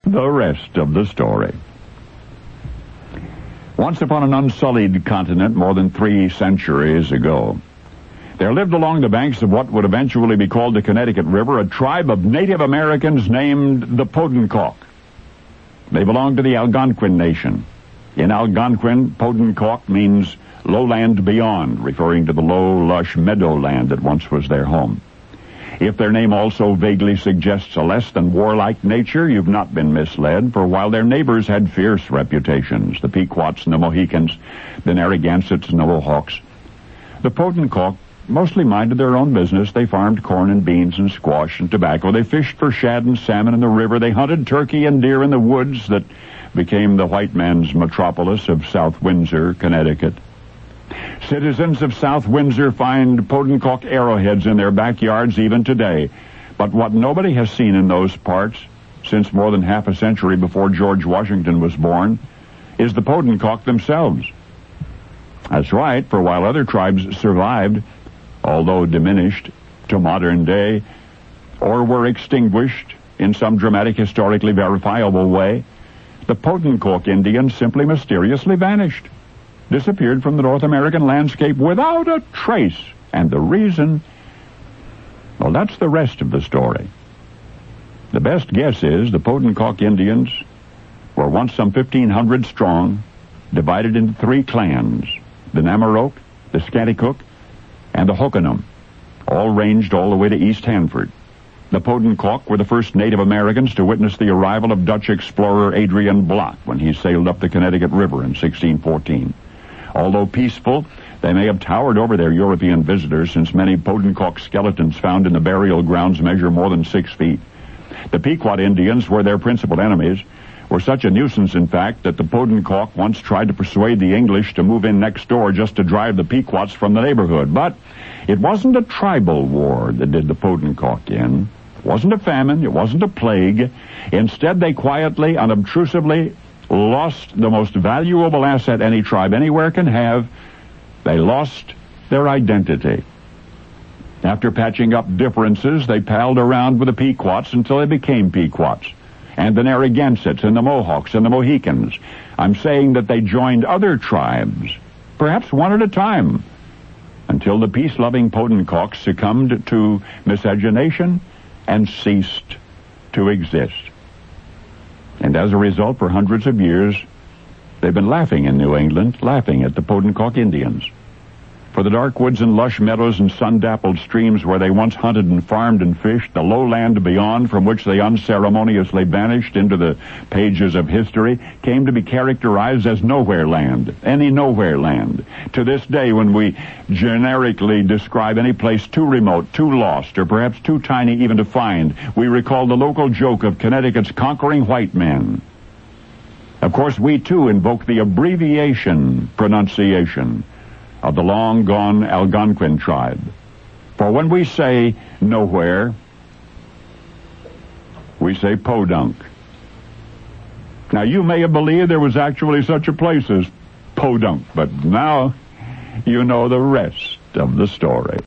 the rest of the story. Once upon an unsullied continent more than 3 centuries ago, there lived along the banks of what would eventually be called the Connecticut River a tribe of Native Americans named the Podencock. They belonged to the Algonquin Nation. In Algonquin, Podencock means lowland beyond, referring to the low, lush meadowland that once was their home. If their name also vaguely suggests a less than warlike nature, you've not been misled, for while their neighbors had fierce reputations, the Pequots and the Mohicans, the Narragansetts and the Mohawks, the Podencock mostly minded their own business. They farmed corn and beans and squash and tobacco. They fished for shad and salmon in the river. They hunted turkey and deer in the woods that became the white man's metropolis of South Windsor, Connecticut. Citizens of South Windsor find Podencock arrowheads in their backyards even today. But what nobody has seen in those parts since more than half a century before George Washington was born is the Podencock themselves. That's right, for while other tribes survived, although diminished to modern day, or were extinguished in some dramatic, historically verifiable way, the Podencock Indians simply mysteriously vanished, disappeared from the North American landscape without a trace. And the reason, well, that's the rest of the story. The best guess is the Podencock Indians were once some 1,500 strong, divided into 3 clans, the Namaroke, the Scanticook, and the Hokanum, all ranged all the way to East Hanford. The Podencock were the first Native Americans to witness the arrival of Dutch explorer Adrian Block when he sailed up the Connecticut River in 1614. Although peaceful, they may have towered over their European visitors, since many Podencock skeletons found in the burial grounds measure more than 6 feet. The Pequot Indians were their principal enemies, were such a nuisance, in fact, that the Podencock once tried to persuade the English to move in next door just to drive the Pequots from the neighborhood. But it wasn't a tribal war that did the Podencock in. It wasn't a famine. It wasn't a plague. Instead, they quietly, unobtrusively lost the most valuable asset any tribe anywhere can have. They lost their identity. After patching up differences, they palled around with the Pequots until they became Pequots, and the Narragansetts and the Mohawks and the Mohicans. I'm saying that they joined other tribes, perhaps one at a time, until the peace-loving Podencocks succumbed to miscegenation and ceased to exist. And as a result, for hundreds of years, they've been laughing in New England, laughing at the Podencock Indians. For the dark woods and lush meadows and sun-dappled streams where they once hunted and farmed and fished, the lowland beyond from which they unceremoniously vanished into the pages of history, came to be characterized as nowhere land, any nowhere land. To this day, when we generically describe any place too remote, too lost, or perhaps too tiny even to find, we recall the local joke of Connecticut's conquering white men. Of course, we too invoke the abbreviation pronunciation of the long-gone Algonquin tribe. For when we say nowhere, we say Podunk. Now, you may have believed there was actually such a place as Podunk, but now you know the rest of the story.